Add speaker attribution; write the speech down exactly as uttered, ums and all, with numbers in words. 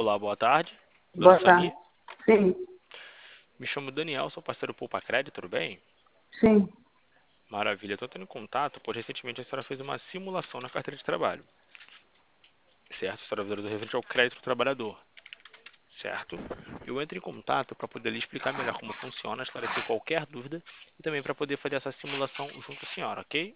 Speaker 1: Olá, boa tarde. Dona
Speaker 2: Boa tarde.
Speaker 1: Samir,
Speaker 2: Sim,
Speaker 1: me chamo Daniel, sou parceiro Poupa Crédito, tudo bem?
Speaker 2: sim.
Speaker 1: Maravilha, estou tendo contato, pois recentemente a senhora fez uma simulação na carteira de trabalho, certo? A senhora do referente ao crédito do trabalhador, certo? Eu entro em contato para poder lhe explicar melhor como funciona, esclarecer qualquer dúvida e também para poder fazer essa simulação junto à senhora, ok?